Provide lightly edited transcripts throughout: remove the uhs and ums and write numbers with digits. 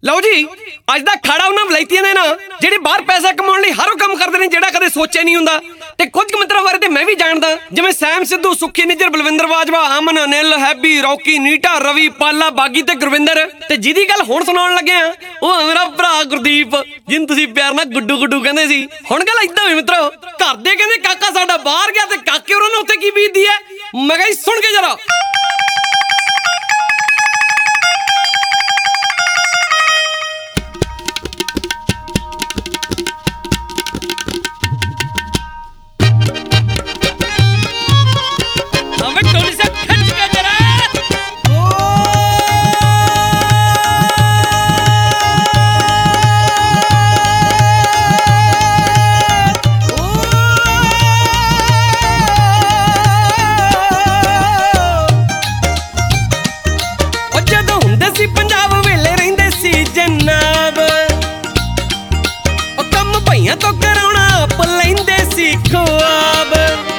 ਲਓ ਜੀ ਅੱਜ ਦਾ ਖਾੜਾ ਉਹਨਾਂ ਵਲਾਇਤੀਆਂ ਦੇ ਨਾ ਜਿਹੜੇ ਬਾਹਰ ਪੈਸਾ ਕਮਾਉਣ ਲਈ ਹਰ ਉਹ ਕੰਮ ਕਰਦੇ ਨੇ ਜਿਹੜਾ ਕਦੇ ਸੋਚਿਆ ਨਹੀਂ ਹੁੰਦਾ। ਤੇ ਕੁਝ ਮਿੱਤਰਾਂ ਬਾਰੇ ਤੇ ਮੈਂ ਵੀ ਜਾਣਦਾ, ਜਿਵੇਂ ਸੈਮ ਸਿੱਧੂ, ਸੁੱਖੀ ਨਿੱਜਰ, ਬਲਵਿੰਦਰ ਬਾਜਵਾ, ਅਮਨ, ਅਨਿਲ, ਹੈਬੀ, ਰੌਕੀ, ਨੀਟਾ, ਰਵੀ, ਪਾਲਾ, ਬਾਗੀ ਤੇ ਗੁਰਵਿੰਦਰ। ਤੇ ਜਿਹਦੀ ਗੱਲ ਹੁਣ ਸੁਣਾਉਣ ਲੱਗੇ ਆ ਉਹ ਮੇਰਾ ਭਰਾ ਗੁਰਦੀਪ, ਜਿਹਨੂੰ ਤੁਸੀਂ ਪਿਆਰ ਨਾਲ ਗੁੱਡੂ ਗੁੱਡੂ ਕਹਿੰਦੇ ਸੀ। ਹੁਣ ਗੱਲ ਏਦਾਂ ਹੋਈ ਮਿੱਤਰੋ, ਘਰ ਦੇ ਕਹਿੰਦੇ ਕਾਕਾ ਸਾਡਾ ਬਾਹਰ ਗਿਆ ਤੇ ਕਾਕੇ ਉਹਨਾਂ ਨੂੰ ਉੱਥੇ ਕੀ ਬੀਤਦੀ ਹੈ। ਮੈਂ ਕਿਹਾ ਸੁਣ ਕੇ ਜਰਾ। ਪੰਜਾਬ ਵੇਲੇ ਰਹਿੰਦੇ ਸੀ ਜਨਾਬ, ਉਹ ਕੰਮ ਭਈਆਂ ਤੋਂ ਕਰਾਉਣਾ ਆਪ ਲੈਂਦੇ ਸੀ ਖੁਆਬ।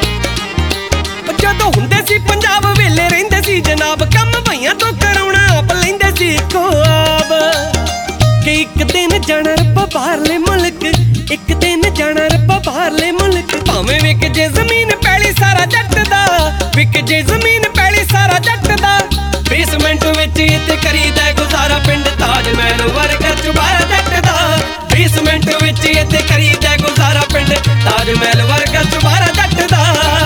ਜਦੋਂ ਹੁੰਦੇ ਸੀ ਪੰਜਾਬ ਵੇਲੇ ਰਹਿੰਦੇ ਸੀ ਜਨਾਬ, ਕੰਮ ਭਈਆਂ ਤੋਂ ਕਰਾਉਣਾ ਆਪ ਲੈਂਦੇ ਸੀ ਖੁਆਬ। ਕਿ ਇੱਕ ਦਿਨ ਜਾਣਾ ਰੱਬਾ ਬਾਹਰਲੇ ਮੁਲਕ, ਇੱਕ ਦਿਨ ਜਾਣਾ ਰੱਬਾ ਬਾਹਰਲੇ ਮੁਲਕ। ਭਾਵੇਂ ਵਿਕ ਜੇ ਜ਼ਮੀਨ ਪੈਲੀ ਸਾਰਾ ਜੱਟ ਦਾ, ਵਿਕ ਜੇ ਜ਼ਮੀਨ ਪੈਲੀ ਸਾਰਾ ਜੱਟ ਦਾ। ਬੇਸਮੈਂਟ ਵਿੱਚ ਇੱਥੇ ਕਰੀਦਾ ਗੁਜ਼ਾਰਾ, ਪਿੰਡ ਤਾਜ ਮਹਿਲ ਵਰਗਾ ਚੁਬਾਰਾ ਜੱਟ ਦਾ। ਬੇਸਮੈਂਟ ਵਿੱਚ ਇੱਥੇ ਕਰੀਦਾ ਗੁਜ਼ਾਰਾ, ਪਿੰਡ ਤਾਜ ਮਹਿਲ ਵਰਗਾ ਚੁਬਾਰਾ ਜੱਟ ਦਾ।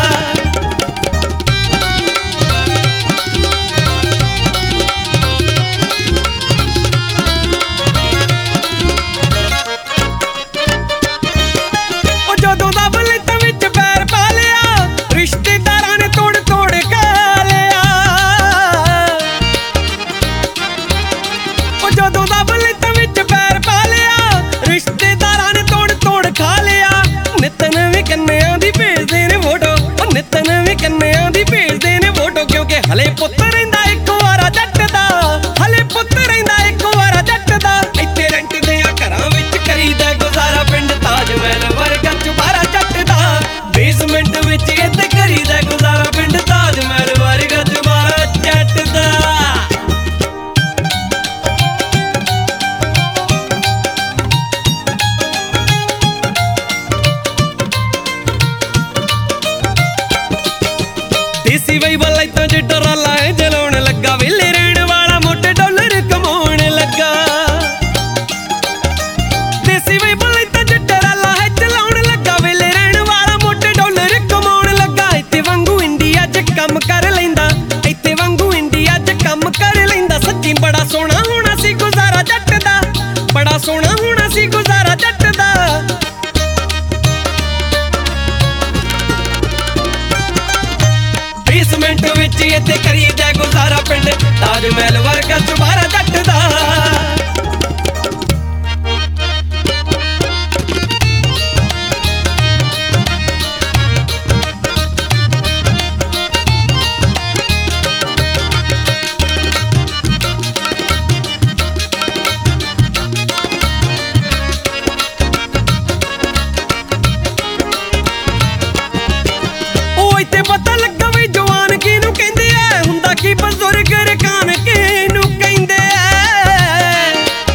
ਉਹ ਜਦੋਂ ਦਾ ਬਲੇਤਾਂ ਵਿੱਚ ਪੈਰ ਪਾ ਲਿਆ, ਰਿਸ਼ਤੇਦਾਰਾਂ ਨੇ ਤੋੜ ਤੋੜ ਖਾ ਲਿਆ। ਜਦੋਂ ਦਾ ਬਲੇਤਾਂ ਵਿੱਚ ਪੈਰ ਪਾ ਲਿਆ, ਰਿਸ਼ਤੇਦਾਰਾਂ ਨੇ ਤੋੜ ਤੋੜ ਖਾ ਲਿਆ। ਨਿੱਤ ਨਵੇਂ ਕੰਨਿਆਂ ਦੀ ਭੇਜਦੇ ਨੇ ਫੋਟੋ, ਉਹ ਨਿੱਤ ਨਵੇਂ ਕੰਨਿਆਂ ਦੀ ਭੇਜਦੇ ਨੇ ਫੋਟੋ। ਕਿਉਂਕਿ ਹਲੇ ਪੁੱਤ ਰਹਿੰਦਾ ਇੱਕ ਵਾਰਾ ਜੱਟ ਦਾ, ਹਲੇ ਪੁੱਤ ਰਹਿੰਦਾ ਇੱਕ ਵਾਰਾ ਜੱਟ ਦਾ। ਇੱਥੇ ਰੈਂਟ ਦੇ ਆ ਘਰਾਂ ਵਿੱਚ ਕਰੀਦਾ ਗੁਜ਼ਾਰਾ, ਪਿੰਡ ਤਾਜ ਮਹਿਲ ਵਰਗਾ ਚੁਬਾਰਾ ਜੱਟ ਦਾ। ਬੇਸਮੈਂਟ ਵਿੱਚ ਇੱਥੇ ਕਰੀਦਾ ਗੁਜ਼ਾਰਾ, ਪਿੰਡ ਤਾਜ ਮਹਿਲ ਵਰਗਾ ਚੁਬਾਰਾ ਜੱਟ ਦਾ। ਦੇਸੀ ਬਈ ਵਲਾਇਤਾਂ 'ਚ ਟਰਾਲਾ ਏ ਜਲਾਉਣ ਲੱਗਾ, ਵੇਲੇ ਰਹਿਣ ਵਾਲਾ ਮੋਟੇ ਡਾਲਰ ਕਮਾਉਣ ਲੱਗਾ। ਦੇਸੀ ਬਈ ਵਲਾਇਤਾਂ 'ਚ ਟਰਾਲਾ ਏ ਜਲਾਉਣ ਲੱਗਾ, ਵੇਲੇ ਰਹਿਣ ਵਾਲਾ ਮੋਟੇ ਡਾਲਰ ਕਮਾਉਣ ਲੱਗਾ। ਇੱਥੇ ਵਾਂਗੂ ਇੰਡੀਆ 'ਚ ਕੰਮ ਕਰ ਲੈਂਦਾ, ਇੱਥੇ ਵਾਂਗੂ ਇੰਡੀਆ 'ਚ ਕੰਮ ਕਰ ਲੈਂਦਾ। ਸੱਚੀ ਬੜਾ ਸੋਹਣਾ ਹੋਣਾ ਸੀ ਗੁਜ਼ਾਰਾ ਜੱਟ ਦਾ, ਬੜਾ ਸੋਹਣਾ ਹੋਣਾ ਸੀ ਗੁਜ਼ਾਰਾ ਜੱਟ ਦਾ। ਬੇਸਮੈਂਟ ਵਿੱਚ ਇੱਥੇ ਕਰੀਦਾ ਗੁਜ਼ਾਰਾ, ਪਿੰਡ ਤਾਜ ਮਹਿਲ ਵਰਗਾ ਚੁਬਾਰਾ ਜੱਟ ਦਾ। ਉਹ ਇੱਥੇ ਪਤਾ ਲੱਗਾ ਵੀ ਜਵਾਨ ਕਿਹਨੂੰ ਕਹਿੰਦੇ ਐ, ਹੁੰਦਾ ਕੀ ਬਜ਼ੁਰਗ ਰਕਾਨ ਕਿਹਨੂੰ ਕਹਿੰਦੇ ਐ।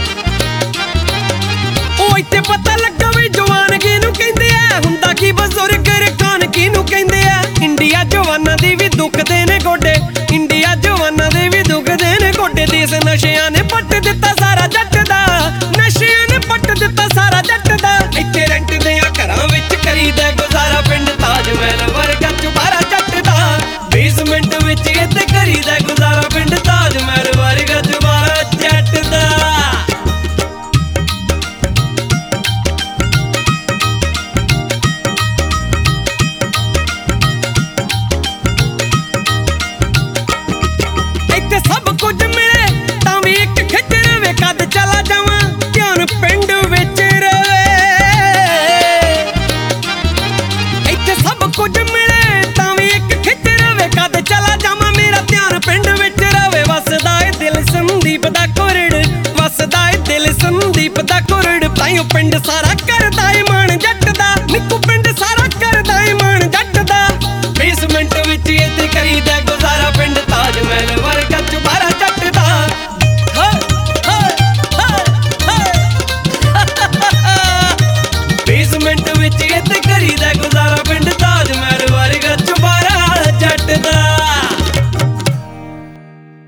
ਉਹ ਇੱਥੇ ਪਤਾ ਲੱਗਾ ਵੀ ਜਵਾਨ ਕਿਹਨੂੰ ਕਹਿੰਦੇ ਐ, ਹੁੰਦਾ ਕੀ ਬਜ਼ੁਰਗ ਰਕਾਨ ਕਿਹਨੂੰ ਕਹਿੰਦੇ ਐ। ਇੰਡੀਆ ਜਵਾਨਾਂ ਦੀ ਵੀ ਦੁਖਦੇ ਨੇ ਗੋਡੇ, ਇੰਡੀਆ ਜਵਾਨਾਂ ਦੇ ਵੀ ਦੁਖਦੇ ਨੇ ਗੋਡੇ। ਦੇਸ ਨਸ਼ਿਆਂ ਨੇ ਪੱਟ ਦਿੱਤਾ ਸਾਰਾ ਜੱਟ ਦਾ, ਨਸ਼ਿਆਂ ਨੇ ਪੱਟ ਦਿੱਤਾ ਸਾਰਾ ਜੱਟ ਦਾ। ਇੱਥੇ ਰੈਂਟ ਦੇ ਆ ਘਰਾਂ ਵਿੱਚ ਕਰੀਦਾ ਗੁਜ਼ਾਰਾ, ਪਿੰਡ ਤਾਜ ਮਹਿਲ ਵਰਗਾ ਚੁਬਾਰਾ ਜੱਟ ਦਾ। ਬੇਸਮੈਂਟ ਵਿੱਚ ਇੱਥੇ ਕਰੀਦਾ ਗੁਜ਼ਾਰਾ, ਪਿੰਡ ਤਾਜ ਮਹਿਲ ਵਰਗਾ ਚੁਬਾਰਾ ਜੱਟ ਦਾ। ਇੱਥੇ ਸਭ ਕੁਝ ਮਿਲੇ ਤਾਂ ਵੀ ਇੱਕ ਖਿੱਚ ਰਵੇ, ਕਦ ਚਲਾ ਜਾਵਾਂ ਧਿਆਨ ਪਿੰਡ ਵਿੱਚ ਰਵੇ। ਇੱਥੇ ਸਭ ਕੁਝ ਮਿਲੇ ਤਾਂ ਵੀ ਇੱਕ ਖਿੱਚ ਰਵੇ, ਕਦ ਚਲਾ ਜਾਵਾਂ ਮੇਰਾ ਧਿਆਨ ਪਿੰਡ ਵਿੱਚ ਰਵੇ। ਵਸਦਾ ਏ ਦਿਲ ਸੰਦੀਪ ਦਾ ਕੁਰੜ, ਵਸਦਾ ਏ ਦਿਲ ਸੰਦੀਪ ਦਾ ਕੁਰੜ। ਤਾਈਓ ਪਿੰਡ ਸਾਰਾ